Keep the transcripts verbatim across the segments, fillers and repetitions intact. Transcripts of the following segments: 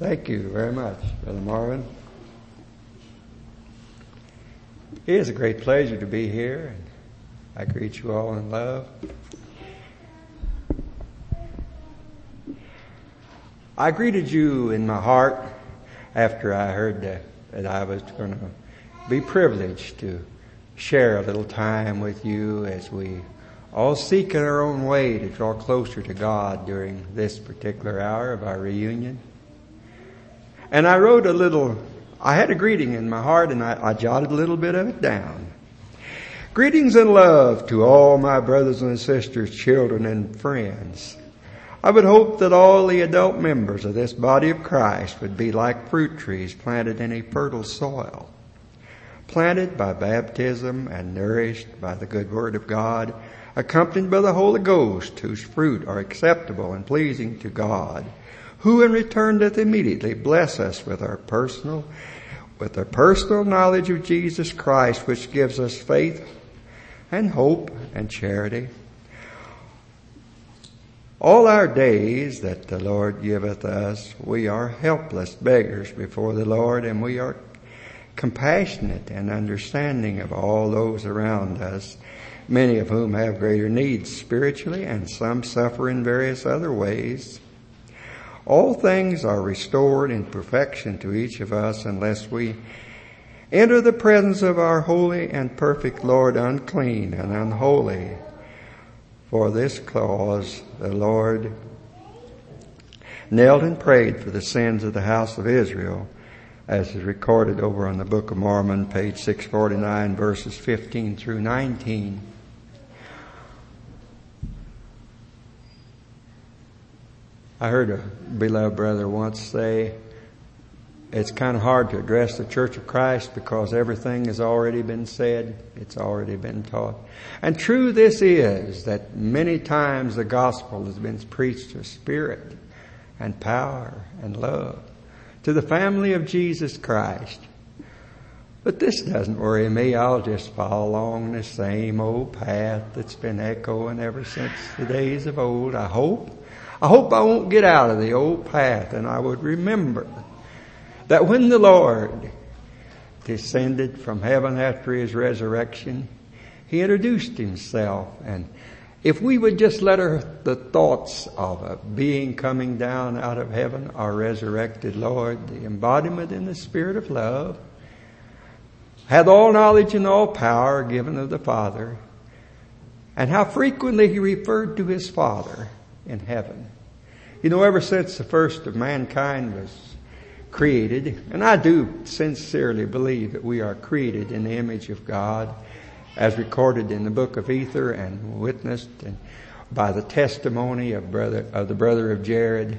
Thank you very much, Brother Marvin. It is a great pleasure to be here, and I greet you all in love. I greeted you in my heart after I heard that, that I was going to be privileged to share a little time with you as we all seek in our own way to draw closer to God during this particular hour of our reunion. And I wrote a little, I had a greeting in my heart, and I, I jotted a little bit of it down. Greetings and love to all my brothers and sisters, children and friends. I would hope that all the adult members of this body of Christ would be like fruit trees planted in a fertile soil, planted by baptism and nourished by the good word of God, accompanied by the Holy Ghost, whose fruit are acceptable and pleasing to God, who in return doth immediately bless us with our personal, with our personal knowledge of Jesus Christ, which gives us faith and hope and charity. All our days that the Lord giveth us, we are helpless beggars before the Lord, and we are compassionate and understanding of all those around us, many of whom have greater needs spiritually, and some suffer in various other ways. All things are restored in perfection to each of us unless we enter the presence of our holy and perfect Lord unclean and unholy. For this cause the Lord knelt and prayed for the sins of the house of Israel, as is recorded over on the Book of Mormon, page six forty-nine, verses fifteen through nineteen. I heard a beloved brother once say, it's kind of hard to address the Church of Christ because everything has already been said. It's already been taught. And true this is, that many times the gospel has been preached with spirit and power and love to the family of Jesus Christ. But this doesn't worry me. I'll just follow along the same old path that's been echoing ever since the days of old. I hope. I hope I won't get out of the old path, and I would remember that when the Lord descended from heaven after His resurrection, He introduced Himself. And if we would just let our, the thoughts of a being coming down out of heaven, our resurrected Lord, the embodiment in the Spirit of love, hath all knowledge and all power given of the Father, and how frequently He referred to His Father in heaven. You know, ever since the first of mankind was created, and I do sincerely believe that we are created in the image of God, as recorded in the book of Ether and witnessed and by the testimony of brother of the brother of Jared,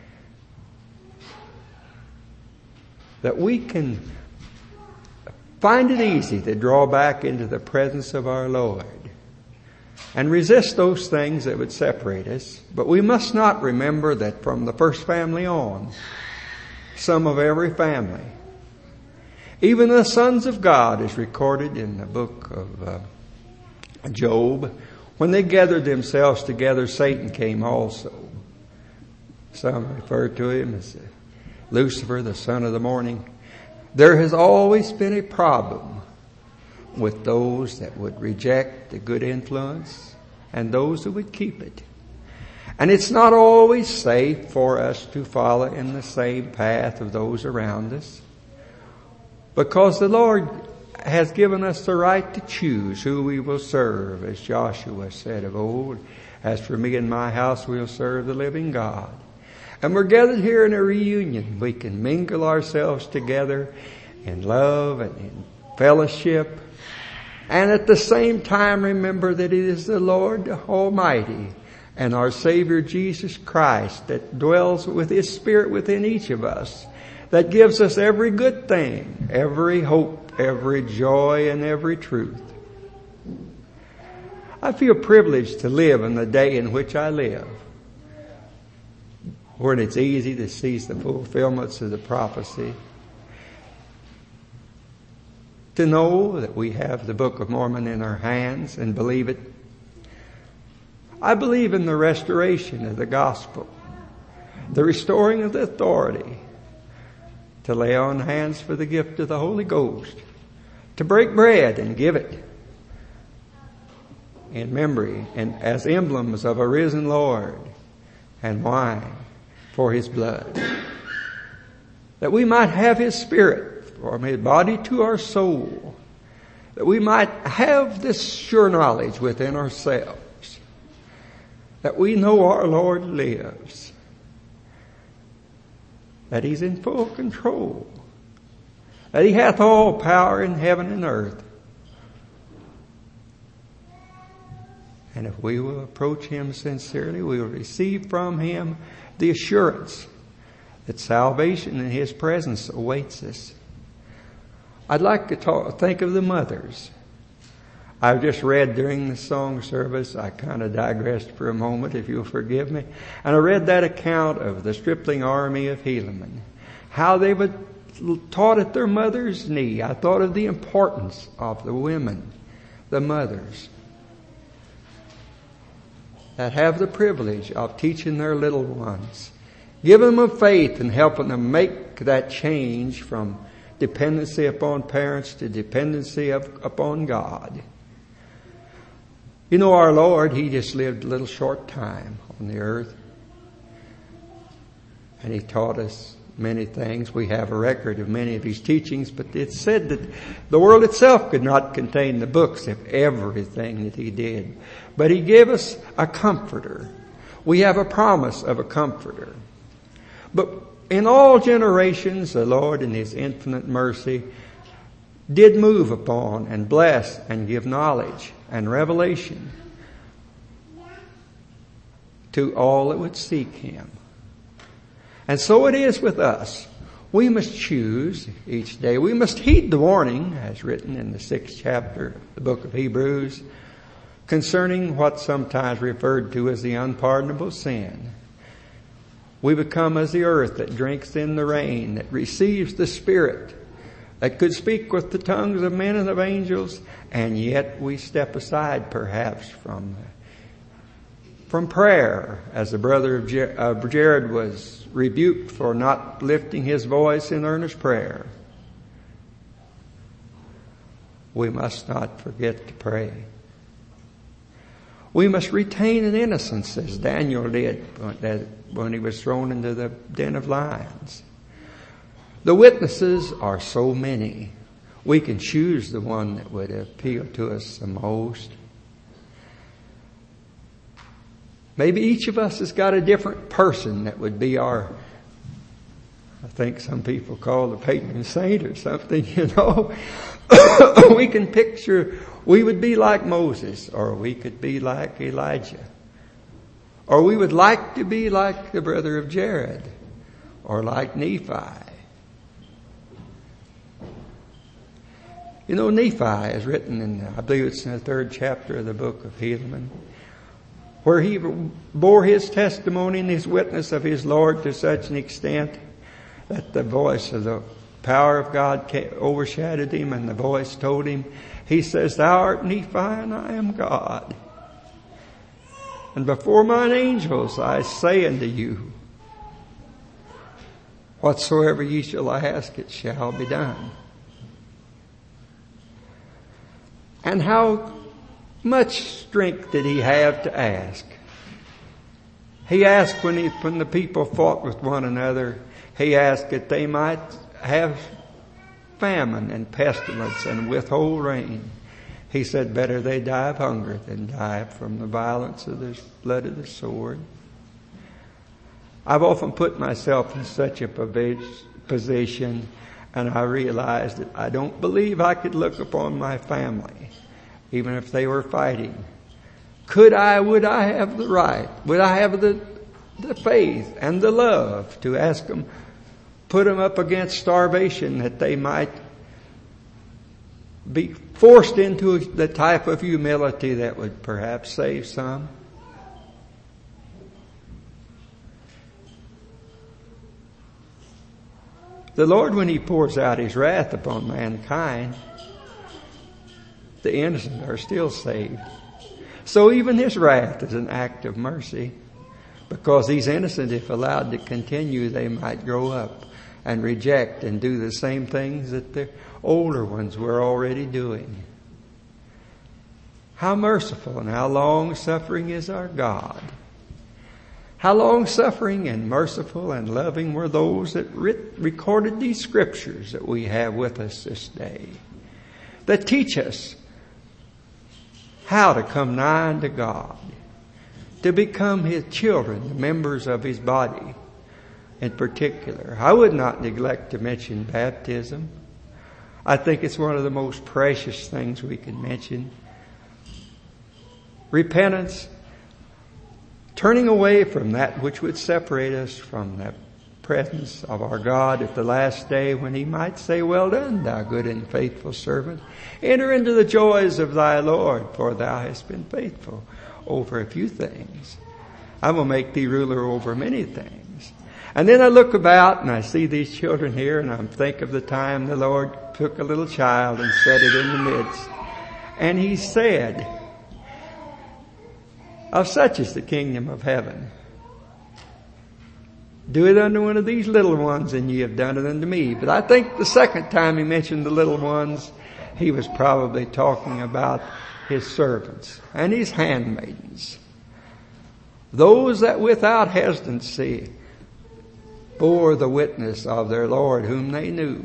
that we can find it easy to draw back into the presence of our Lord and resist those things that would separate us. But we must not remember that from the first family on, some of every family, even the sons of God, is recorded in the book of uh, Job. When they gathered themselves together, Satan came also. Some refer to him as Lucifer, the son of the morning. There has always been a problem with those that would reject the good influence and those who would keep it. And it's not always safe for us to follow in the same path of those around us, because the Lord has given us the right to choose who we will serve, as Joshua said of old, as for me and my house, we'll serve the living God. And we're gathered here in a reunion. We can mingle ourselves together in love and in fellowship, and at the same time remember that it is the Lord Almighty and our Savior Jesus Christ that dwells with His Spirit within each of us, that gives us every good thing, every hope, every joy, and every truth. I feel privileged to live in the day in which I live, when it's easy to seize the fulfillments of the prophecy, to know that we have the Book of Mormon in our hands and believe it. I believe in the restoration of the gospel, the restoring of the authority, to lay on hands for the gift of the Holy Ghost, to break bread and give it in memory and as emblems of a risen Lord, and wine for His blood, that we might have His Spirit from His body to our soul, that we might have this sure knowledge within ourselves, that we know our Lord lives, that He's in full control, that He hath all power in heaven and earth. And if we will approach Him sincerely, we will receive from Him the assurance that salvation in His presence awaits us. I'd like to talk, think of the mothers. I've just read during the song service, I kind of digressed for a moment, if you'll forgive me. And I read that account of the stripling army of Helaman, how they were taught at their mother's knee. I thought of the importance of the women, the mothers, that have the privilege of teaching their little ones, giving them faith and helping them make that change from dependency upon parents to dependency of, upon God. You know, our Lord, He just lived a little short time on the earth. And He taught us many things. We have a record of many of His teachings, but it's said that the world itself could not contain the books of everything that He did. But He gave us a comforter. We have a promise of a comforter. But in all generations, the Lord in His infinite mercy did move upon and bless and give knowledge and revelation to all that would seek Him. And so it is with us. We must choose each day. We must heed the warning, as written in the sixth chapter of the book of Hebrews, concerning what's sometimes referred to as the unpardonable sin. We become as the earth that drinks in the rain, that receives the Spirit, that could speak with the tongues of men and of angels, and yet we step aside perhaps from from prayer, as the brother of Jared was rebuked for not lifting his voice in earnest prayer. We must not forget to pray. We must retain an innocence, as Daniel did when he was thrown into the den of lions. The witnesses are so many. We can choose the one that would appeal to us the most. Maybe each of us has got a different person that would be our, I think some people call the patron saint or something, you know. We can picture, we would be like Moses, or we could be like Elijah. Or we would like to be like the brother of Jared, or like Nephi. You know, Nephi is written in, I believe it's in the third chapter of the book of Helaman, where he bore his testimony and his witness of his Lord to such an extent that the voice of the power of God overshadowed him, and the voice told him, he says, "Thou art Nephi and I am God. And before mine angels I say unto you, whatsoever ye shall ask, it shall be done." And how much strength did he have to ask? He asked when he, when the people fought with one another, he asked that they might have famine and pestilence and withhold rain. He said, better they die of hunger than die from the violence of the blood of the sword. I've often put myself in such a position, and I realized that I don't believe I could look upon my family, even if they were fighting. Could I, would I have the right, would I have the, the faith and the love to ask them, put them up against starvation, that they might be forced into the type of humility that would perhaps save some? The Lord, when He pours out His wrath upon mankind, the innocent are still saved. So even His wrath is an act of mercy, because these innocent, if allowed to continue, they might grow up and reject and do the same things that the older ones were already doing. How merciful and how long-suffering is our God. How long-suffering and merciful and loving were those that writ- recorded these scriptures that we have with us this day, that teach us how to come nigh unto God, to become His children, members of His body in particular. I would not neglect to mention baptism. I think it's one of the most precious things we can mention. Repentance, turning away from that which would separate us from the presence of our God at the last day, when He might say, "Well done, thou good and faithful servant. Enter into the joys of thy Lord, for thou hast been faithful over a few things. I will make thee ruler over many things." And then I look about and I see these children here, and I think of the time the Lord took a little child and set it in the midst. And He said, "Of such is the kingdom of heaven. Do it unto one of these little ones, and ye have done it unto me." But I think the second time He mentioned the little ones, He was probably talking about His servants and His handmaidens. Those that without hesitancy bore the witness of their Lord whom they knew.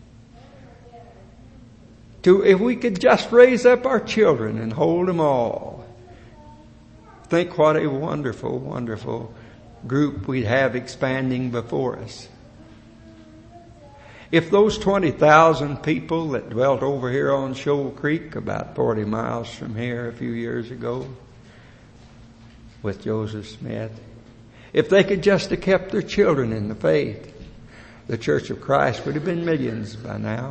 To, if we could just raise up our children and hold them all, think what a wonderful, wonderful group we'd have expanding before us. If those twenty thousand people that dwelt over here on Shoal Creek, about forty miles from here a few years ago, with Joseph Smith, if they could just have kept their children in the faith, the Church of Christ would have been millions by now.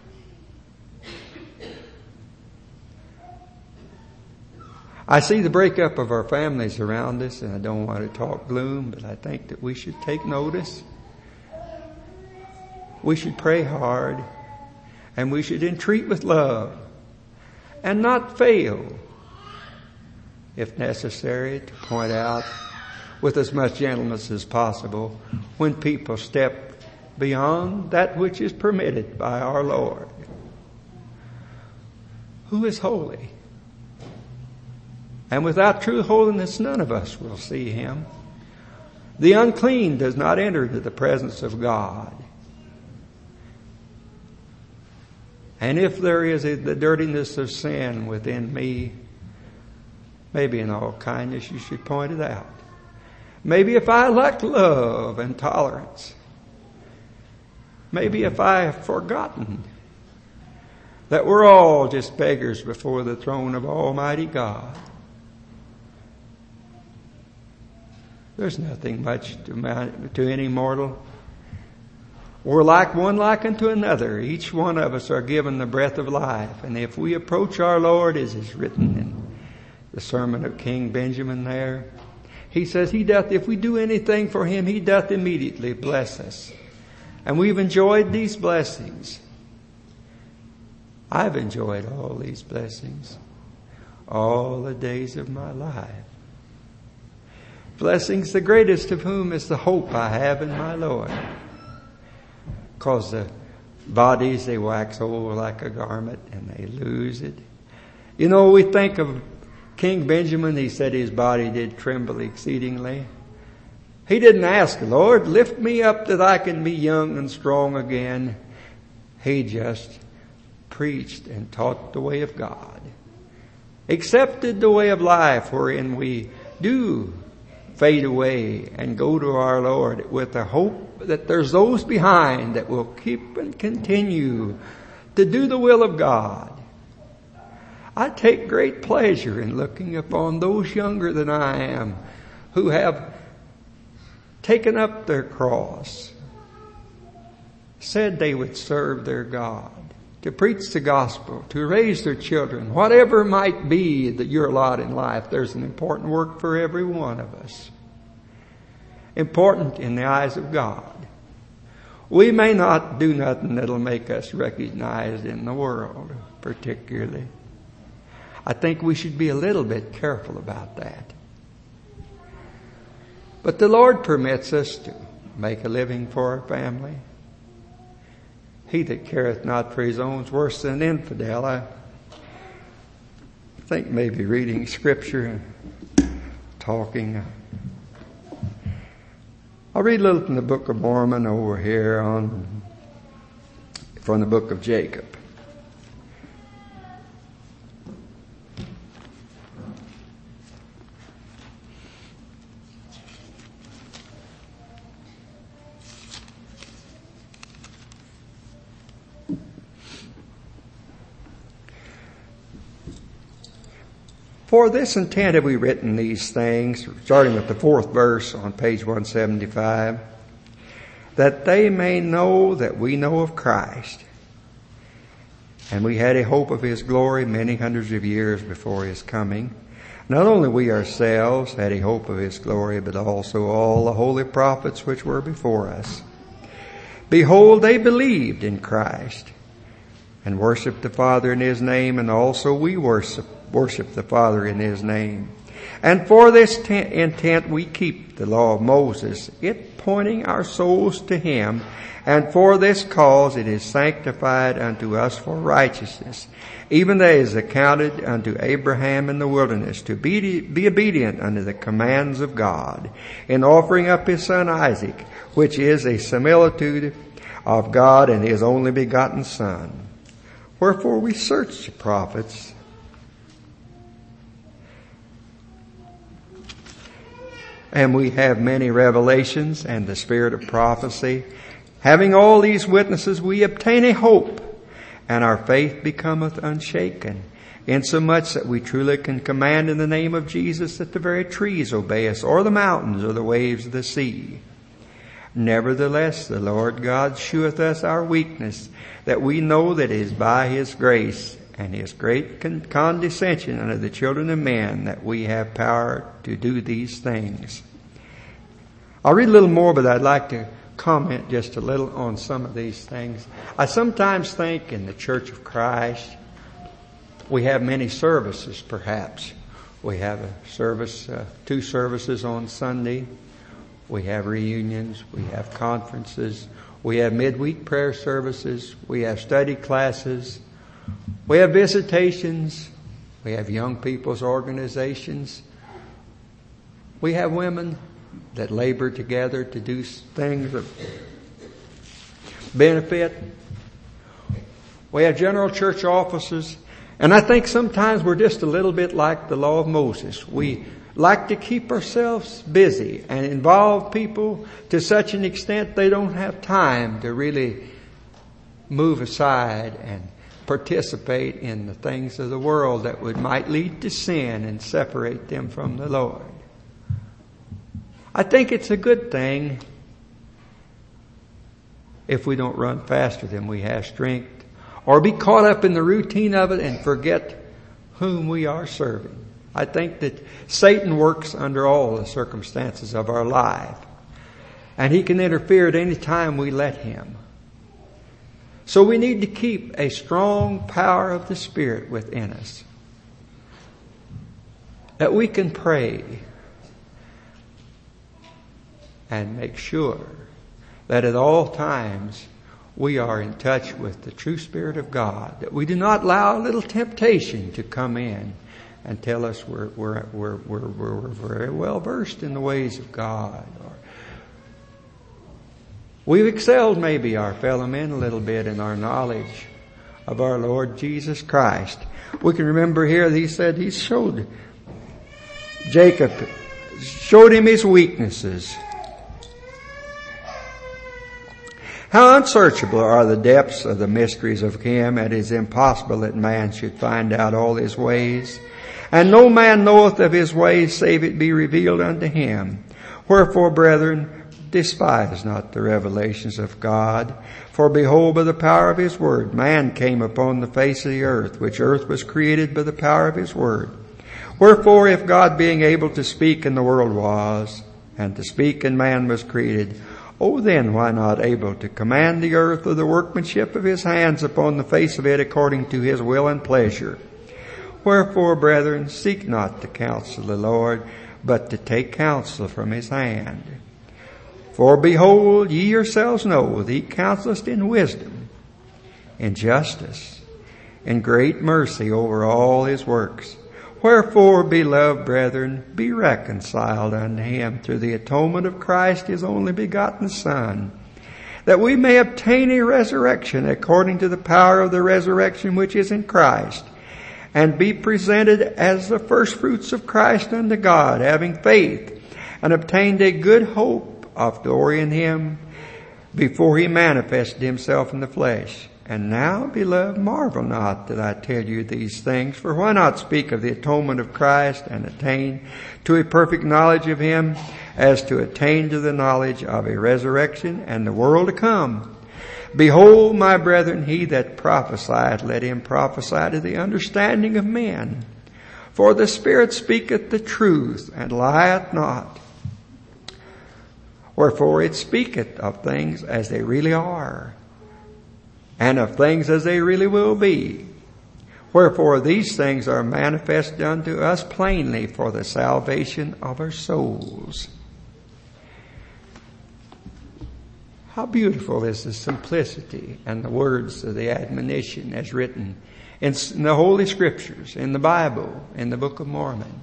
I see the breakup of our families around us, and I don't want to talk gloom, but I think that we should take notice. We should pray hard, and we should entreat with love, and not fail, if necessary, to point out with as much gentleness as possible when people step beyond that which is permitted by our Lord, who is holy. And without true holiness, none of us will see Him. The unclean does not enter into the presence of God. And if there is a, the dirtiness of sin within me, maybe in all kindness you should point it out. Maybe if I lack love and tolerance, maybe if I have forgotten that we're all just beggars before the throne of Almighty God. There's nothing much to, to any mortal. We're like one like unto another. Each one of us are given the breath of life. And if we approach our Lord, as is written in the sermon of King Benjamin there, he says, He doth, if we do anything for Him, He doth immediately bless us. And we've enjoyed these blessings. I've enjoyed all these blessings all the days of my life. Blessings, the greatest of whom is the hope I have in my Lord. Because the bodies, they wax old like a garment and they lose it. You know, we think of King Benjamin. He said his body did tremble exceedingly. He didn't ask, Lord, lift me up that I can be young and strong again. He just preached and taught the way of God. Accepted the way of life wherein we do fade away and go to our Lord with the hope that there's those behind that will keep and continue to do the will of God. I take great pleasure in looking upon those younger than I am who have taken up their cross, said they would serve their God, to preach the gospel, to raise their children, whatever might be that your lot in life. There's an important work for every one of us. Important in the eyes of God. We may not do nothing that'll make us recognized in the world, particularly. I think we should be a little bit careful about that. But the Lord permits us to make a living for our family, He that careth not for his own is worse than an infidel. I think maybe reading Scripture and talking. I'll read a little from the Book of Mormon over here on from the Book of Jacob. For this intent have we written these things, starting with the fourth verse on page one seventy-five, that they may know that we know of Christ, and we had a hope of his glory many hundreds of years before his coming. Not only we ourselves had a hope of his glory, but also all the holy prophets which were before us. Behold, they believed in Christ, and worshipped the Father in his name, and also we worship worship the Father in his name. And for this t- intent we keep the law of Moses, it pointing our souls to him, and for this cause it is sanctified unto us for righteousness, even as is accounted unto Abraham in the wilderness, to be, be obedient unto the commands of God, in offering up his son Isaac, which is a similitude of God and his only begotten Son. Wherefore we search the prophets, and we have many revelations and the spirit of prophecy. Having all these witnesses, we obtain a hope, and our faith becometh unshaken, insomuch that we truly can command in the name of Jesus that the very trees obey us, or the mountains, or the waves of the sea. Nevertheless, the Lord God sheweth us our weakness, that we know that it is by his grace and his great condescension unto the children of men that we have power to do these things. I'll read a little more, but I'd like to comment just a little on some of these things. I sometimes think in the Church of Christ, we have many services perhaps. We have a service, uh, two services on Sunday. We have reunions. We have conferences. We have midweek prayer services. We have study classes. We have visitations. We have young people's organizations. We have women that labor together to do things that benefit. We have general church offices. And I think sometimes we're just a little bit like the law of Moses. We like to keep ourselves busy and involve people to such an extent they don't have time to really move aside and participate in the things of the world that would might lead to sin and separate them from the Lord. I think it's a good thing if we don't run faster than we have strength, or be caught up in the routine of it and forget whom we are serving. I think that Satan works under all the circumstances of our life, and he can interfere at any time we let him. So we need to keep a strong power of the Spirit within us, that we can pray and make sure that at all times we are in touch with the true Spirit of God, that we do not allow a little temptation to come in and tell us we're, we're, we're, we're, we're very well versed in the ways of God. Or we've excelled maybe our fellow men a little bit in our knowledge of our Lord Jesus Christ. We can remember here that he said he showed Jacob, showed him his weaknesses. How unsearchable are the depths of the mysteries of him, and it is impossible that man should find out all his ways. And no man knoweth of his ways, save it be revealed unto him. Wherefore, brethren, despise not the revelations of God. For behold, by the power of his word, man came upon the face of the earth, which earth was created by the power of his word. Wherefore, if God being able to speak in the world was, and to speak in man was created, oh then why not able to command the earth of the workmanship of his hands upon the face of it according to his will and pleasure? Wherefore, brethren, seek not the counsel of the Lord, but to take counsel from his hand. For behold, ye yourselves know that he counseleth in wisdom. in justice, in great mercy over all his works. Wherefore, beloved brethren, be reconciled unto him through the atonement of Christ, his only begotten Son, that we may obtain a resurrection according to the power of the resurrection which is in Christ, and be presented as the firstfruits of Christ unto God, having faith, and obtained a good hope of glory in him before he manifested himself in the flesh. And now, beloved, marvel not that I tell you these things, for why not speak of the atonement of Christ and attain to a perfect knowledge of him, as to attain to the knowledge of a resurrection and the world to come? Behold, my brethren, he that prophesieth, let him prophesy to the understanding of men. For the Spirit speaketh the truth, and lieth not. Wherefore it speaketh of things as they really are, and of things as they really will be. Wherefore these things are manifested unto us plainly for the salvation of our souls. How beautiful is the simplicity and the words of the admonition as written in the Holy Scriptures, in the Bible, in the Book of Mormon.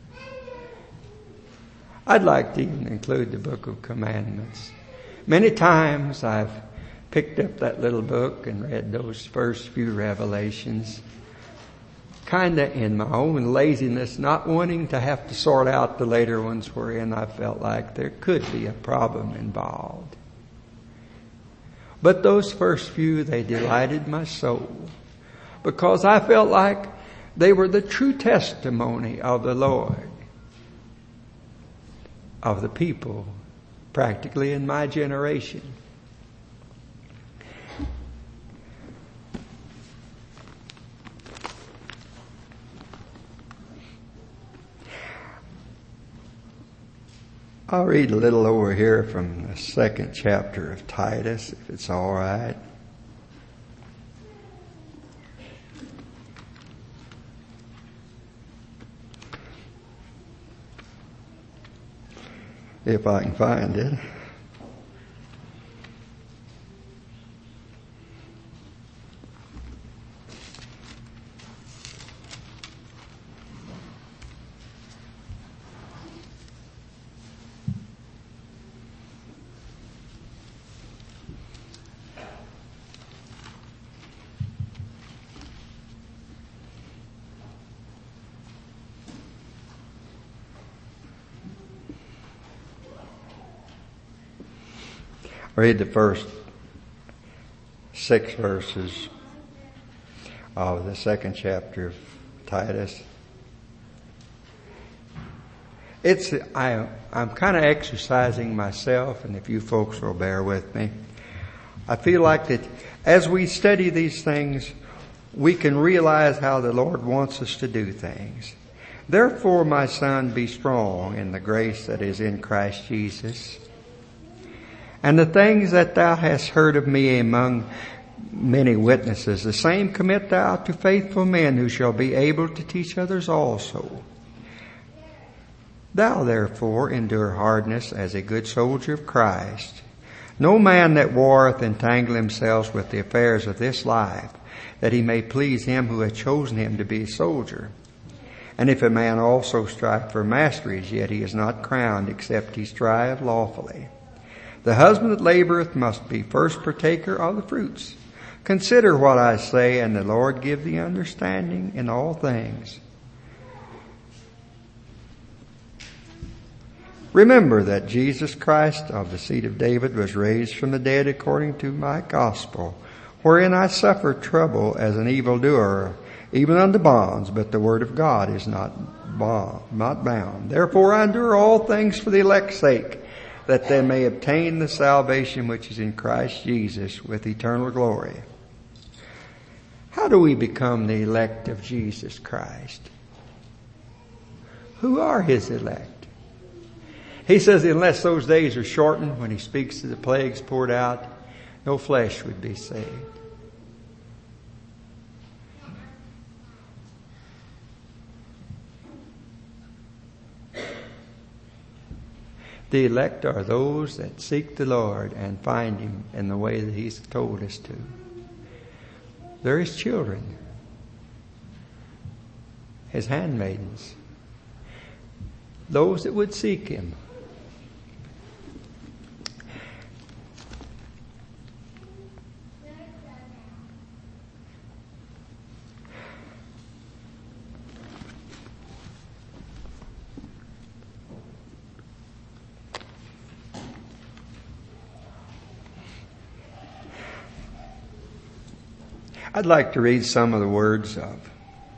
I'd like to even include the Book of Commandments. Many times I've picked up that little book and read those first few revelations, kind of in my own laziness, not wanting to have to sort out the later ones wherein I felt like there could be a problem involved. But those first few, they delighted my soul, because I felt like they were the true testimony of the Lord, of the people, practically in my generation. I'll read a little over here from the second chapter of Titus, if it's all right. If I can find it. Read the first six verses of the second chapter of Titus. It's, I, I'm kind of exercising myself, and if you folks will bear with me, I feel like that as we study these things, we can realize how the Lord wants us to do things. Therefore, my son, be strong in the grace that is in Christ Jesus. And the things that thou hast heard of me among many witnesses, the same commit thou to faithful men who shall be able to teach others also. Thou therefore endure hardness as a good soldier of Christ. No man that warreth entangle himself with the affairs of this life, that he may please him who hath chosen him to be a soldier. And if a man also strive for masteries, yet he is not crowned, except he strive lawfully. The husband that laboreth must be first partaker of the fruits. Consider what I say, and the Lord give thee understanding in all things. Remember that Jesus Christ of the seed of David was raised from the dead according to my gospel, wherein I suffered trouble as an evildoer, even unto bonds, but the word of God is not bond, not bound. Therefore I endure all things for the elect's sake, that they may obtain the salvation which is in Christ Jesus with eternal glory. How do we become the elect of Jesus Christ? Who are his elect? He says unless those days are shortened, when he speaks to the plagues poured out, no flesh would be saved. The elect are those that seek the Lord and find him in the way that he's told us to. They're His children, His handmaidens, those that would seek Him. I'd like to read some of the words of,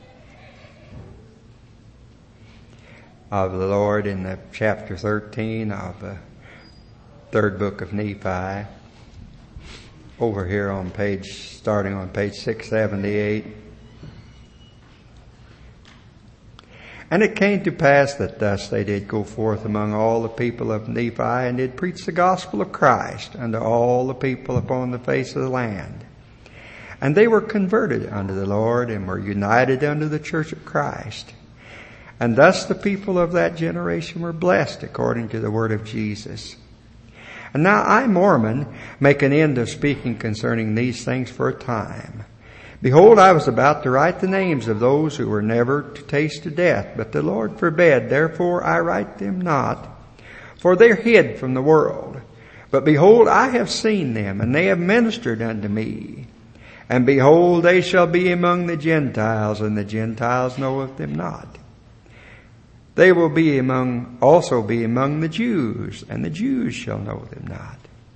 of the Lord in the chapter thirteen of the third book of Nephi, over here on page, starting on page six seventy-eight. And it came to pass that thus they did go forth among all the people of Nephi, and did preach the gospel of Christ unto all the people upon the face of the land. And they were converted unto the Lord, and were united unto the church of Christ. And thus the people of that generation were blessed according to the word of Jesus. And now I, Mormon, make an end of speaking concerning these things for a time. Behold, I was about to write the names of those who were never to taste of death, but the Lord forbid. Therefore I write them not, for they are hid from the world. But behold, I have seen them, and they have ministered unto me. And behold, they shall be among the Gentiles, and the Gentiles knoweth them not. They will be among, also be among the Jews, and the Jews shall know them not.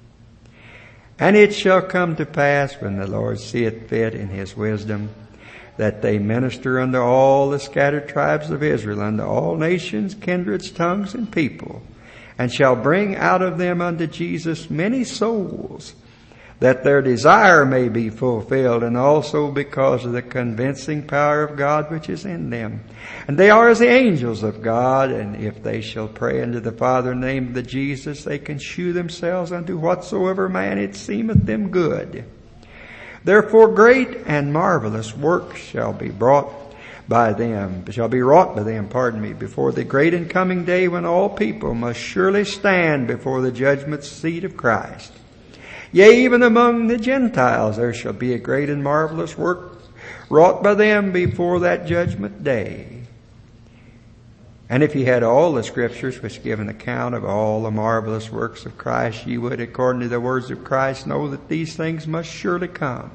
And it shall come to pass, when the Lord seeth fit in His wisdom, that they minister unto all the scattered tribes of Israel, unto all nations, kindreds, tongues, and people, and shall bring out of them unto Jesus many souls, that their desire may be fulfilled, and also because of the convincing power of God which is in them. And they are as the angels of God, and if they shall pray unto the Father in the name of the Jesus, they can shew themselves unto whatsoever man it seemeth them good. Therefore great and marvelous works shall be brought by them, shall be wrought by them, pardon me, before the great and coming day, when all people must surely stand before the judgment seat of Christ. Yea, even among the Gentiles there shall be a great and marvelous work wrought by them before that judgment day. And if ye had all the scriptures which give an account of all the marvelous works of Christ, ye would, according to the words of Christ, know that these things must surely come.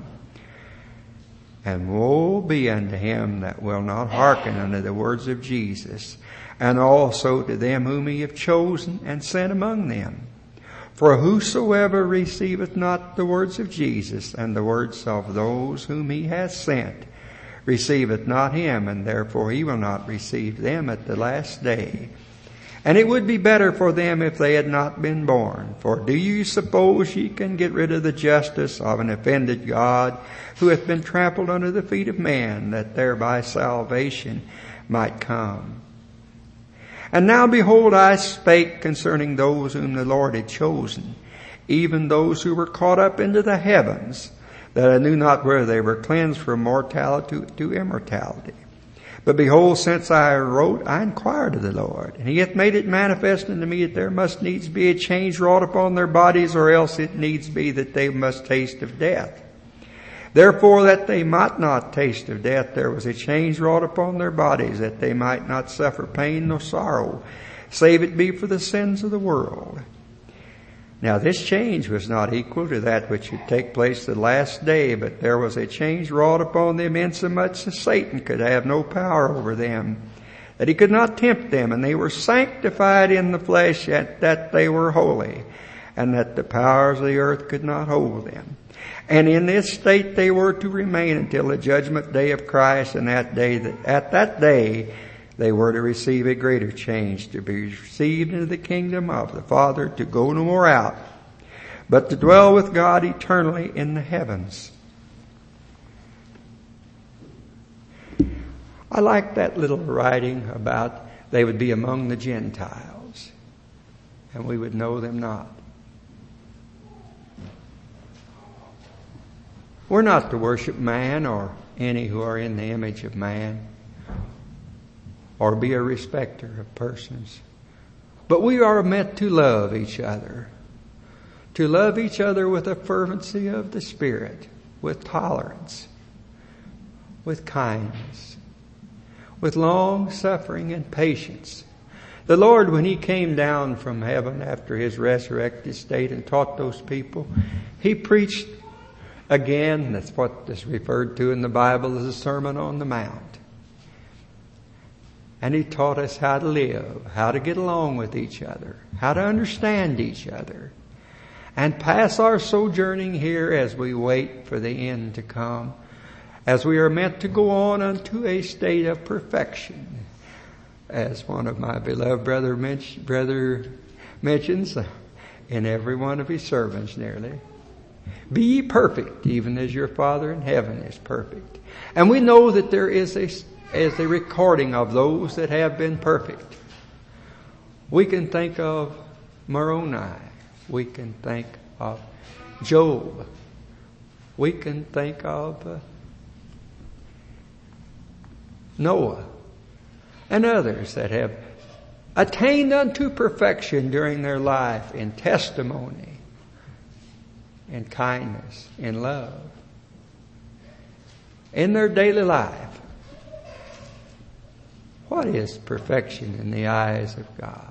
And woe be unto him that will not hearken unto the words of Jesus, and also to them whom He hath chosen and sent among them. For whosoever receiveth not the words of Jesus and the words of those whom He hath sent, receiveth not Him, and therefore He will not receive them at the last day. And it would be better for them if they had not been born. For do you suppose ye can get rid of the justice of an offended God, who hath been trampled under the feet of man, that thereby salvation might come? And now behold, I spake concerning those whom the Lord had chosen, even those who were caught up into the heavens, that I knew not whether they were cleansed from mortality to, to immortality. But behold, since I wrote, I inquired of the Lord, and He hath made it manifest unto me that there must needs be a change wrought upon their bodies, or else it needs be that they must taste of death. Therefore, that they might not taste of death, there was a change wrought upon their bodies, that they might not suffer pain nor sorrow, save it be for the sins of the world. Now this change was not equal to that which should take place the last day, but there was a change wrought upon them insomuch that Satan could have no power over them, that he could not tempt them, and they were sanctified in the flesh, and that they were holy, and that the powers of the earth could not hold them. And in this state they were to remain until the judgment day of Christ, and that day that, at that day they were to receive a greater change, to be received into the kingdom of the Father, to go no more out, but to dwell with God eternally in the heavens. I like that little writing about they would be among the Gentiles, and we would know them not. We're not to worship man or any who are in the image of man, or be a respecter of persons. But we are meant to love each other, to love each other with a fervency of the Spirit, with tolerance, with kindness, with long suffering and patience. The Lord, when He came down from heaven after His resurrected state and taught those people, He preached again. That's what is referred to in the Bible as the Sermon on the Mount. And He taught us how to live, how to get along with each other, how to understand each other, and pass our sojourning here as we wait for the end to come, as we are meant to go on unto a state of perfection. As one of my beloved brother, brother mentions in every one of his sermons nearly, be ye perfect, even as your Father in heaven is perfect. And we know that there is a, is a recording of those that have been perfect. We can think of Moroni. We can think of Job. We can think of uh, Noah and others that have attained unto perfection during their life in testimony, in kindness, in love, in their daily life. What is perfection in the eyes of God?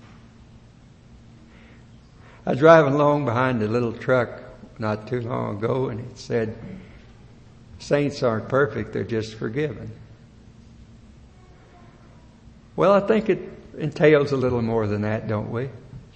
I was driving along behind a little truck not too long ago, and it said, saints aren't perfect, they're just forgiven. Well, I think it entails a little more than that, don't we?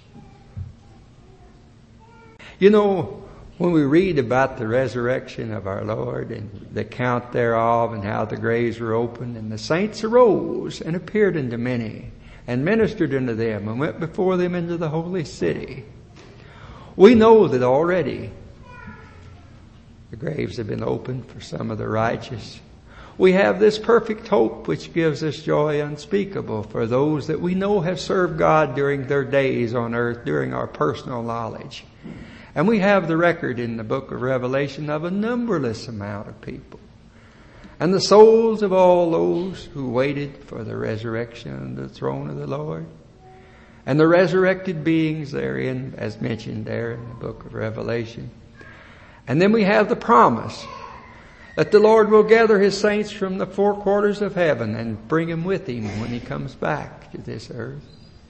You know, when we read about the resurrection of our Lord and the account thereof and how the graves were opened and the saints arose and appeared unto many and ministered unto them and went before them into the holy city, we know that already the graves have been opened for some of the righteous. We have this perfect hope which gives us joy unspeakable for those that we know have served God during their days on earth, during our personal knowledge. And we have the record in the book of Revelation of a numberless amount of people. And the souls of all those who waited for the resurrection and the throne of the Lord. And the resurrected beings therein, as mentioned there in the book of Revelation. And then we have the promise that the Lord will gather His saints from the four quarters of heaven and bring them with Him when He comes back to this earth.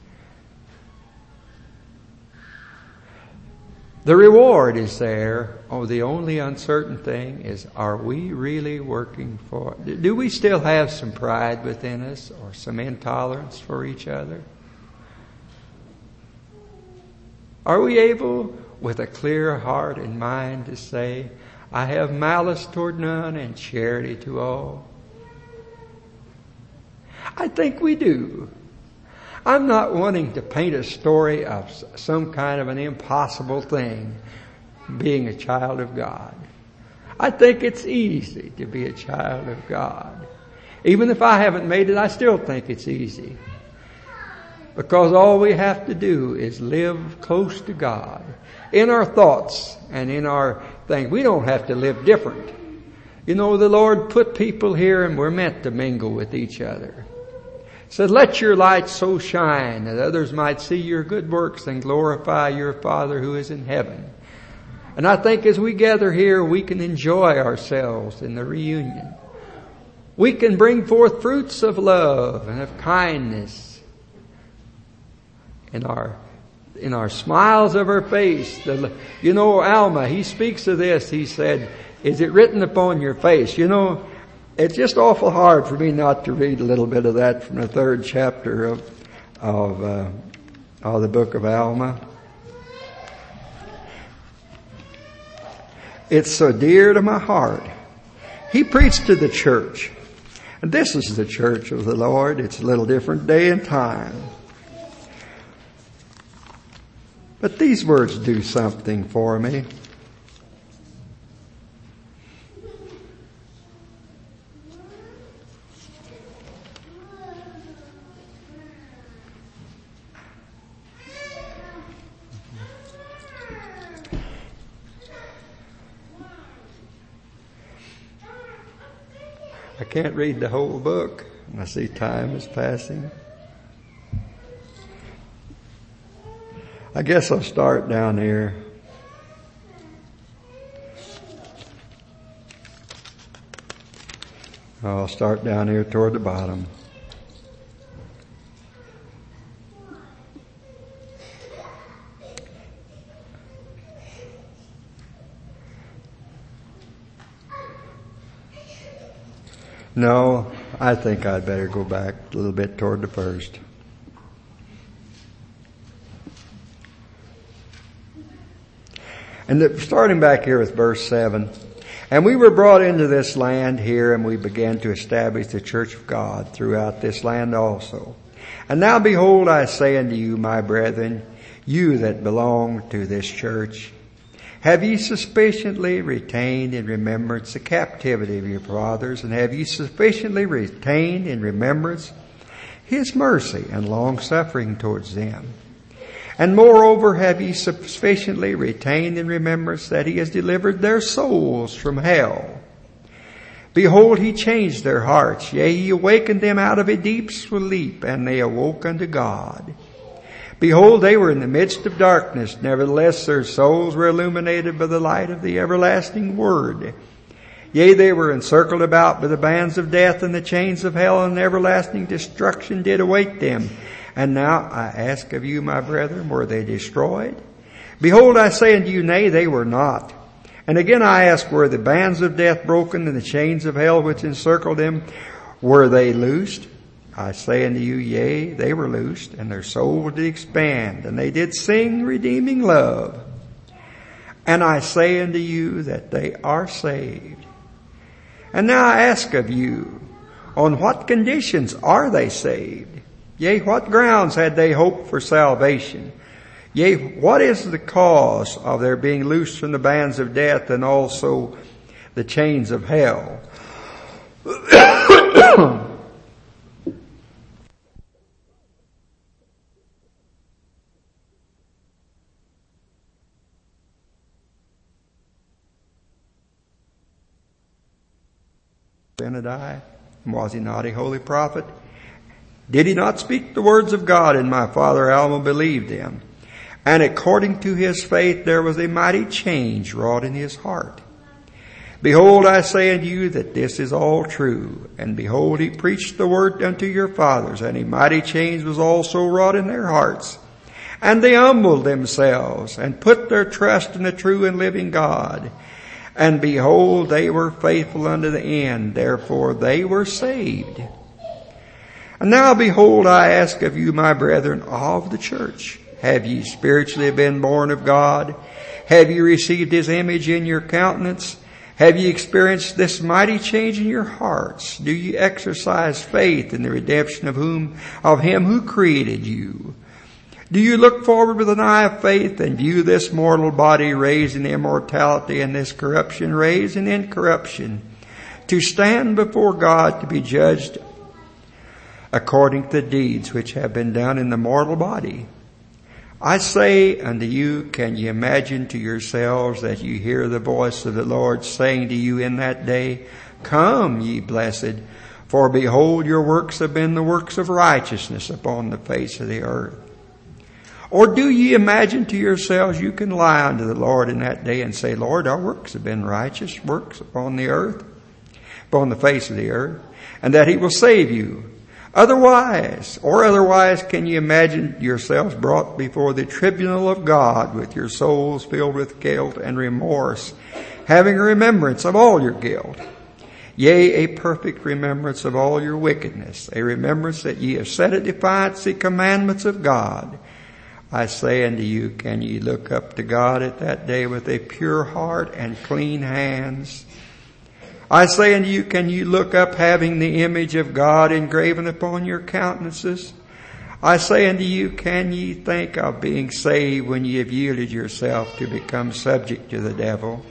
The reward is there. Oh, the only uncertain thing is, are we really working for it? Do we still have some pride within us or some intolerance for each other? Are we able, with a clear heart and mind, to say, I have malice toward none and charity to all? I think we do. I'm not wanting to paint a story of some kind of an impossible thing, being a child of God. I think it's easy to be a child of God. Even if I haven't made it, I still think it's easy. Because all we have to do is live close to God in our thoughts and in our things. We don't have to live different. You know, the Lord put people here and we're meant to mingle with each other. Said, let your light so shine that others might see your good works and glorify your Father who is in heaven. And I think as we gather here, we can enjoy ourselves in the reunion. We can bring forth fruits of love and of kindness in our in our smiles of our face. The, you know, Alma, he speaks of this. He said, is it written upon your face? You know, it's just awful hard for me not to read a little bit of that from the third chapter of of, uh, of the book of Alma. It's so dear to my heart. He preached to the church. And this is the church of the Lord. It's a little different day and time. But these words do something for me. I can't read the whole book. I see time is passing. I guess I'll start down here. I'll start down here toward the bottom. No, I think I'd better go back a little bit toward the first. And the, starting back here with verse seven. And we were brought into this land here, and we began to establish the church of God throughout this land also. And now behold, I say unto you, my brethren, you that belong to this church, have ye sufficiently retained in remembrance the captivity of your fathers, and have ye sufficiently retained in remembrance his mercy and long suffering towards them? And moreover, have ye sufficiently retained in remembrance that he has delivered their souls from hell? Behold, he changed their hearts. Yea, he awakened them out of a deep sleep, and they awoke unto God. Behold, they were in the midst of darkness. Nevertheless, their souls were illuminated by the light of the everlasting word. Yea, they were encircled about by the bands of death, and the chains of hell, and everlasting destruction did await them. And now I ask of you, my brethren, were they destroyed? Behold, I say unto you, nay, they were not. And again I ask, were the bands of death broken, and the chains of hell which encircled them, were they loosed? I say unto you, yea, they were loosed, and their souls did expand, and they did sing redeeming love. And I say unto you that they are saved. And now I ask of you, on what conditions are they saved? Yea, what grounds had they hoped for salvation? Yea, what is the cause of their being loosed from the bands of death and also the chains of hell? Benadiah, was he not a holy prophet? Did he not speak the words of God? And my father Alma believed them. And according to his faith there was a mighty change wrought in his heart. Behold, I say unto you that this is all true. And behold, he preached the word unto your fathers, and a mighty change was also wrought in their hearts. And they humbled themselves, and put their trust in the true and living God. And behold, they were faithful unto the end. Therefore they were saved. And now behold, I ask of you, my brethren, of the church, have ye spiritually been born of God? Have ye received his image in your countenance? Have ye experienced this mighty change in your hearts? Do ye exercise faith in the redemption of whom, of him who created you? Do you look forward with an eye of faith and view this mortal body raised in immortality and this corruption raised in incorruption, to stand before God to be judged according to the deeds which have been done in the mortal body? I say unto you, can ye imagine to yourselves that you hear the voice of the Lord saying to you in that day, Come, ye blessed, for behold, your works have been the works of righteousness upon the face of the earth. Or do ye imagine to yourselves you can lie unto the Lord in that day and say, Lord, our works have been righteous works upon the earth, upon the face of the earth, and that he will save you? Otherwise, or otherwise, can you imagine yourselves brought before the tribunal of God with your souls filled with guilt and remorse, having a remembrance of all your guilt? Yea, a perfect remembrance of all your wickedness, a remembrance that ye have set at defiance the commandments of God. I say unto you, can ye look up to God at that day with a pure heart and clean hands? I say unto you, can you look up having the image of God engraven upon your countenances? I say unto you, can ye think of being saved when ye have yielded yourself to become subject to the devil?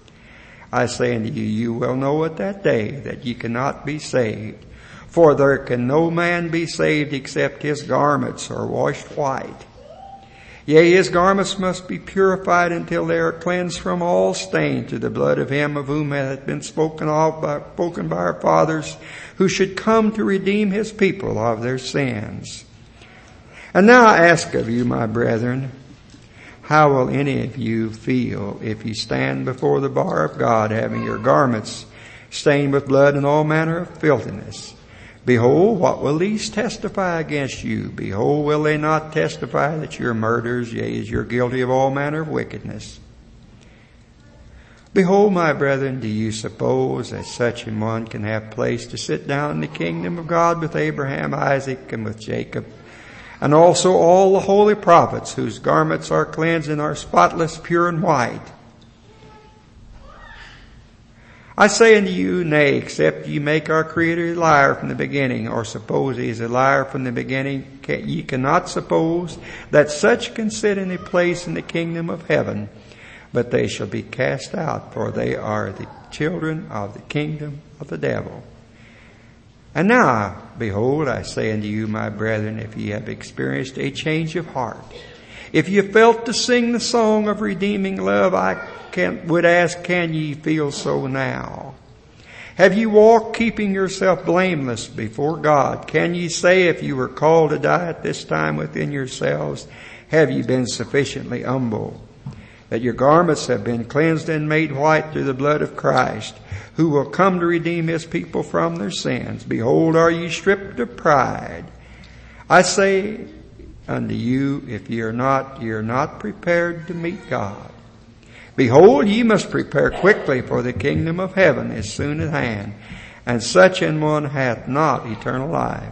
I say unto you, you will know at that day that ye cannot be saved. For there can no man be saved except his garments are washed white. Yea, his garments must be purified until they are cleansed from all stain to the blood of him of whom hath been spoken of by, spoken by our fathers, who should come to redeem his people of their sins. And now I ask of you, my brethren, how will any of you feel if you stand before the bar of God having your garments stained with blood and all manner of filthiness. Behold, what will these testify against you? Behold, will they not testify that you are murderers, yea, as you are guilty of all manner of wickedness? Behold, my brethren, do you suppose that such an one can have place to sit down in the kingdom of God with Abraham, Isaac, and with Jacob, and also all the holy prophets, whose garments are cleansed and are spotless, pure, and white? I say unto you, nay, except ye make our Creator a liar from the beginning, or suppose he is a liar from the beginning, ye cannot suppose that such can sit in a place in the kingdom of heaven. But they shall be cast out, for they are the children of the kingdom of the devil. And now, behold, I say unto you, my brethren, if ye have experienced a change of heart, if ye felt to sing the song of redeeming love, I can, would ask, can ye feel so now? Have ye walked keeping yourself blameless before God? Can ye say, if you were called to die at this time within yourselves, have ye been sufficiently humble, that your garments have been cleansed and made white through the blood of Christ, who will come to redeem his people from their sins? Behold, are ye stripped of pride? I say unto you, if ye are not, ye are not prepared to meet God. Behold, ye must prepare quickly, for the kingdom of heaven is soon at hand, and such an one hath not eternal life.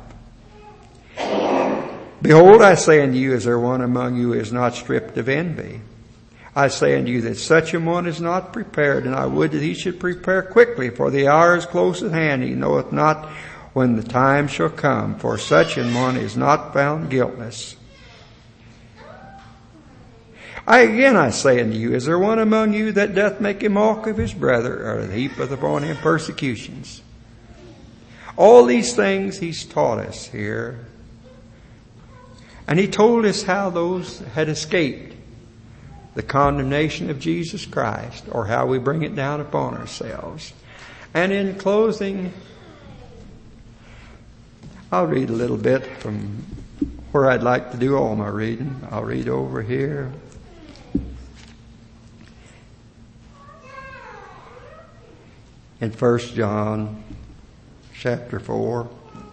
Behold, I say unto you, is there one among you who is not stripped of envy? I say unto you that such a one is not prepared, and I would that he should prepare quickly, for the hour is close at hand. He knoweth not when the time shall come, for such an one is not found guiltless. I again I say unto you, is there one among you that doth make a mock of his brother, or that heapeth upon him persecutions? All these things he's taught us here. And he told us how those had escaped the condemnation of Jesus Christ, or how we bring it down upon ourselves. And in closing, I'll read a little bit from where I'd like to do all my reading. I'll read over here. In First John chapter four.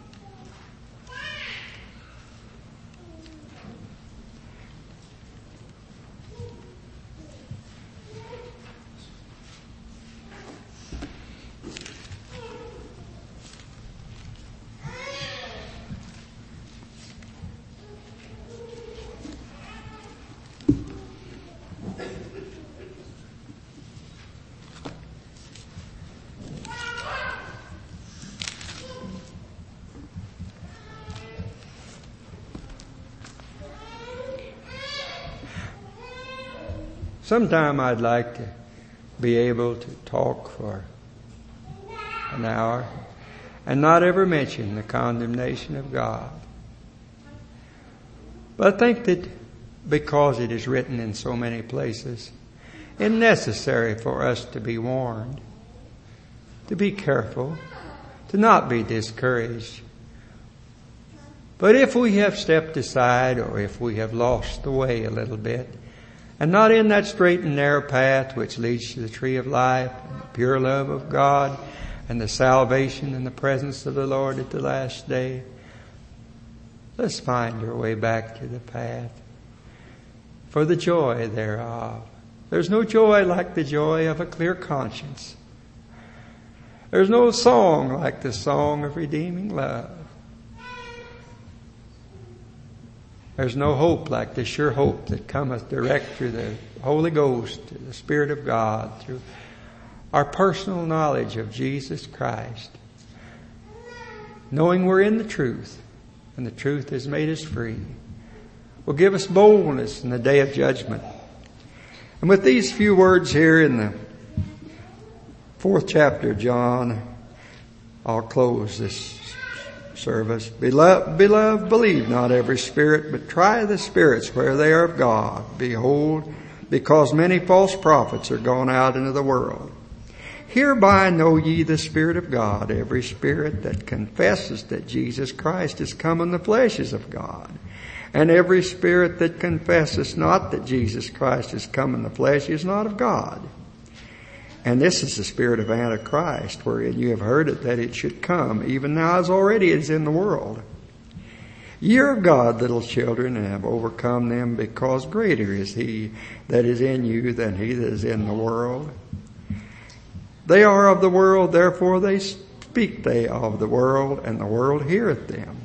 Sometime I'd like to be able to talk for an hour and not ever mention the condemnation of God. But I think that because it is written in so many places, it's necessary for us to be warned, to be careful, to not be discouraged. But if we have stepped aside, or if we have lost the way a little bit, and not in that straight and narrow path which leads to the tree of life, and the pure love of God, and the salvation and the presence of the Lord at the last day, let's find our way back to the path for the joy thereof. There's no joy like the joy of a clear conscience. There's no song like the song of redeeming love. There's no hope like the sure hope that cometh direct through the Holy Ghost, through the Spirit of God, through our personal knowledge of Jesus Christ. Knowing we're in the truth, and the truth has made us free, will give us boldness in the day of judgment. And with these few words here in the fourth chapter of John, I'll close this service. Beloved, beloved, believe not every spirit, but try the spirits where they are of God. Behold, because many false prophets are gone out into the world. Hereby know ye the Spirit of God. Every spirit that confesses that Jesus Christ is come in the flesh is of God. And every spirit that confesses not that Jesus Christ is come in the flesh is not of God. And this is the spirit of Antichrist, wherein you have heard it that it should come, even now as already is in the world. Ye are of God, little children, and have overcome them, because greater is he that is in you than he that is in the world. They are of the world, therefore they speak they of the world, and the world heareth them.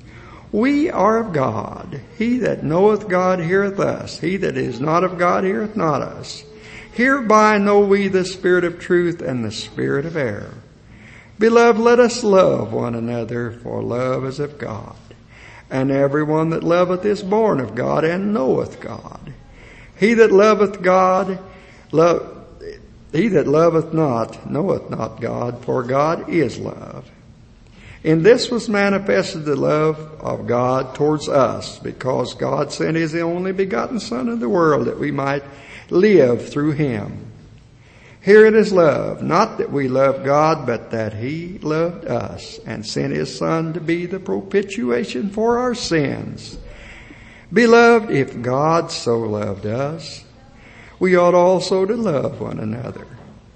We are of God. He that knoweth God heareth us. He that is not of God heareth not us. Hereby know we the spirit of truth and the spirit of error. Beloved, let us love one another, for love is of God. And everyone that loveth is born of God and knoweth God. He that loveth God, love, he that loveth not, knoweth not God, for God is love. In this was manifested the love of God towards us, because God sent his only begotten Son into the world, that we might live through him. Herein is love, not that we love God, but that he loved us and sent his Son to be the propitiation for our sins. Beloved, if God so loved us, we ought also to love one another.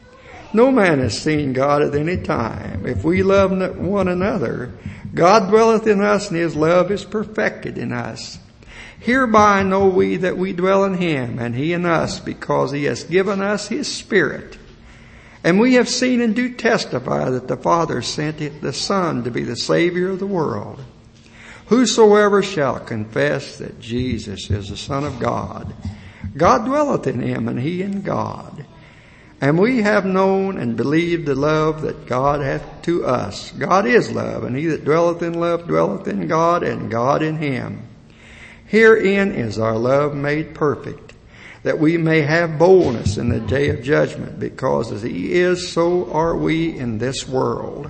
No man has seen God at any time. If we love one another, God dwelleth in us, and his love is perfected in us. Hereby know we that we dwell in him, and he in us, because he has given us his Spirit. And we have seen and do testify that the Father sent the Son to be the Savior of the world. Whosoever shall confess that Jesus is the Son of God, God dwelleth in him, and he in God. And we have known and believed the love that God hath to us. God is love, and he that dwelleth in love dwelleth in God, and God in him. Herein is our love made perfect, that we may have boldness in the day of judgment, because as he is, so are we in this world.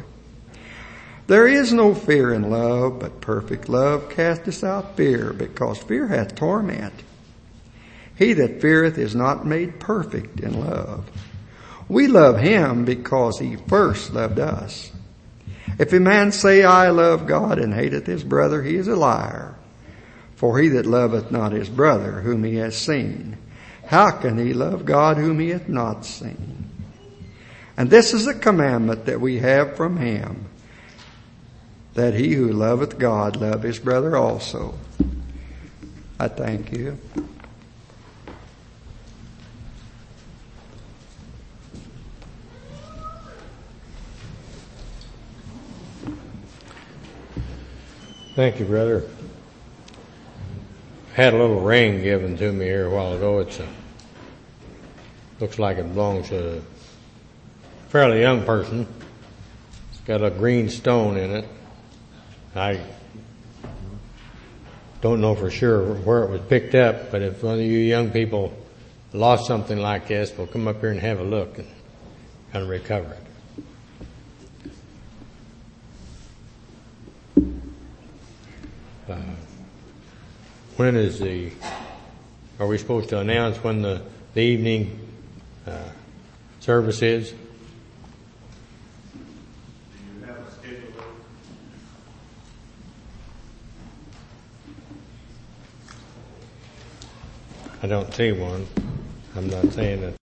There is no fear in love, but perfect love casteth out fear, because fear hath torment. He that feareth is not made perfect in love. We love him because he first loved us. If a man say, I love God, and hateth his brother, he is a liar. For he that loveth not his brother whom he has seen, how can he love God whom he hath not seen? And this is a commandment that we have from him, that he who loveth God love his brother also. I thank you. Thank you, brother. I had a little ring given to me here a while ago. It's a, looks like it belongs to a fairly young person. It's got a green stone in it. I don't know for sure where it was picked up, but if one of you young people lost something like this, we'll come up here and have a look and kind of recover it. Uh, when is the, are we supposed to announce when the, the evening uh, service is? Do you have a schedule? I don't see one. I'm not saying that